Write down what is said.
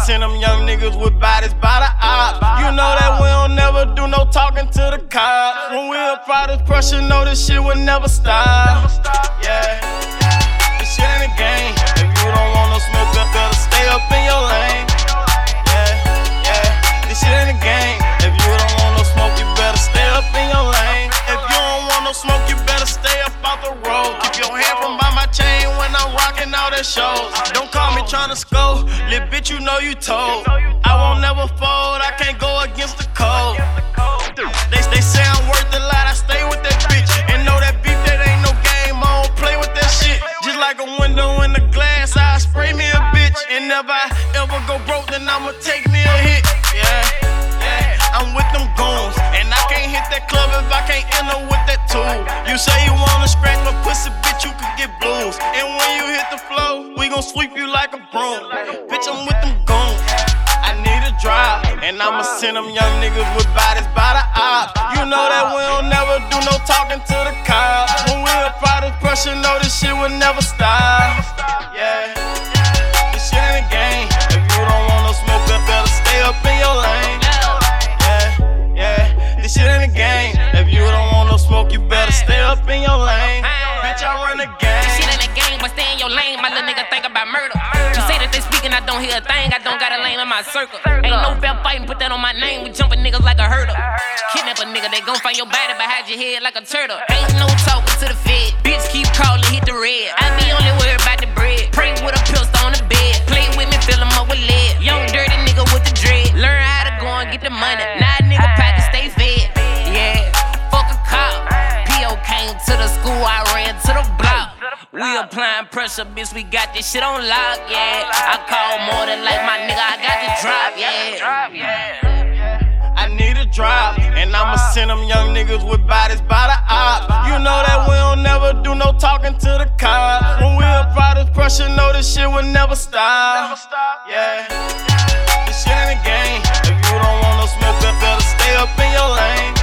send them young niggas with bodies by the op. You know that we don't never do no talking to the cops. When we apply this pressure, know this shit will never stop. Yeah, this shit ain't a game. If you don't want no smoke, better stay up in your lane. Yeah, this shit ain't a game. If you don't want no smoke, you better stay up in your lane. If you don't want no smoke, you better stay up out the road. Keep your hand from by my chain when I'm rocking all the shows. Don't call me tryna score, little bitch, you know you told. I won't never fold, I can't go against the code. They say I'm worth a lot, I stay with that bitch. And know that beef, that ain't no game, I don't play with that shit. Just like a window in the glass, I spray me a bitch. And if I ever go broke, then I'ma take me a hit. Yeah, I'm with them goons. And I can't hit that club if I can't enter with that tool. You say you wanna scratch my pussy, bitch, you could get blues. And when you hit the floor, we gon' sweep you like a broom. Bitch, I'm with them goons. I need a drive, and I'ma send them young niggas with bodies by the op. You know that we don't never do no talking to the cops. When we apply this pressure, know this shit will never stop. Yeah, this shit ain't a game. If you don't want no smoke, better stay up in your lane. Yeah, this shit ain't a game. If you don't want no smoke, you better stay up in your lane. Bitch, I run the game. This shit ain't a game, but stay in your lane. My little nigga think about murder. You say that they speaking, I don't hear a thing. I don't got a lane in my circle. Ain't no fair fighting, put that on my name. We jumping niggas like a hurdle. Kidnap a nigga, they gon' find your body behind your head like a turtle. Ain't no talking to the fed. Bitch keep calling, hit the red. I be only worried about the bread. Pray with a pistol on the bed. Play with me, fill him up with lead. Young dirty nigga with the dread. Learn how to go and get the money. Now nigga pocket stay fed. Yeah, fuck a cop. P.O. came to the school, I ran to the block. We applying pressure, bitch, we got this shit on lock, yeah. I call more than like my nigga, I got the drop, yeah. I need a drop, and I'ma send them young niggas with bodies by the op. You know that we don't never do no talking to the cops. When we apply this pressure, know this shit will never stop. Yeah, this shit ain't a game. If you don't want no smoke, better stay up in your lane.